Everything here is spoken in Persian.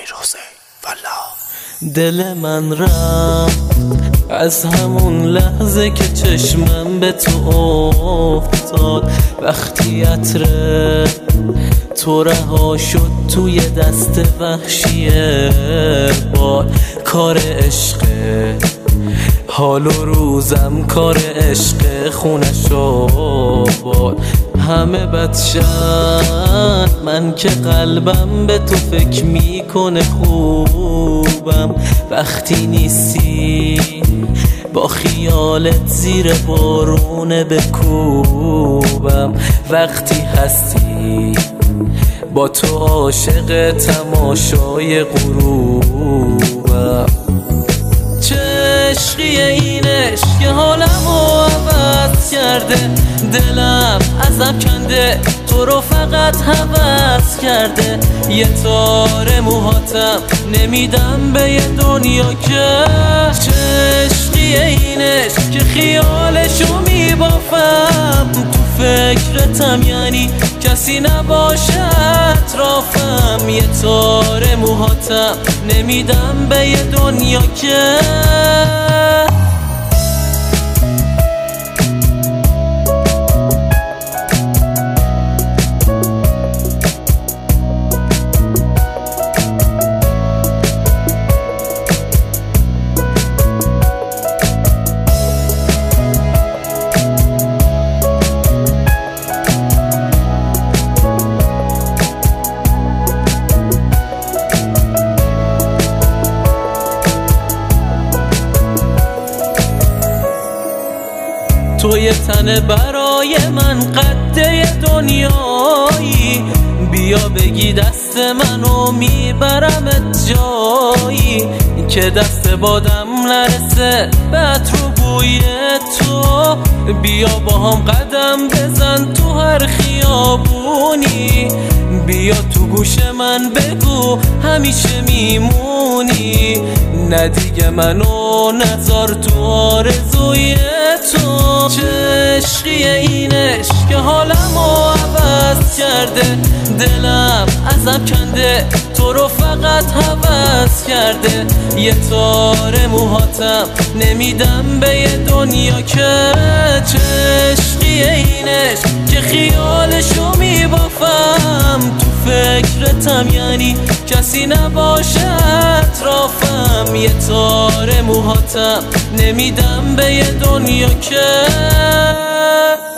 دل من رفت از همون لحظه که چشمم به تو افتاد، وقتی عطر تو رها شد توی دست وحشی باد. کار عشقه حال و روزم، کار عشق خونش آباد. همه بدشن من که قلبم به تو فکر میکنه خوبم، وقتی نیستی با خیالت زیر بارونه بکوبم. وقتی هستی با تو عاشق تماشای غروبم. چه عشقیه این عشق که حالمو عوض کرده، دلم ازم کنده تو رو فقط هوس کرده. یه تار موهاتم نمیدم به یه دنیا که. چه عشقیه این عشق که خیالشو میبافم، تو فکرتم یعنی کسی نباشه اطرافم. یه تار موهاتم نمیدم به یه دنیا که. تو یه تنه برای من قده دنیایی، بیا بگی دست منو میبرمت جایی که دست بادم نرسه به عطر و بوی تو. بیا با هم قدم بزن تو هر خیابونی، بیا تو گوش من بگو همیشه میمونی. نه دیگه منو نذار تو آرزوی تو. چه عشقیه این عشق که حالمو عوض کرده، دلم ازم کنده تو رو فقط هوس کرده. یه تار موهاتم نمیدم به یه دنیا که. چه عشقیه این عشق که خیالشو میبافم، تو فکرتم یعنی کسی نباشه اطرافم. یه تار موهاتم نمیدم به یه دنیا که.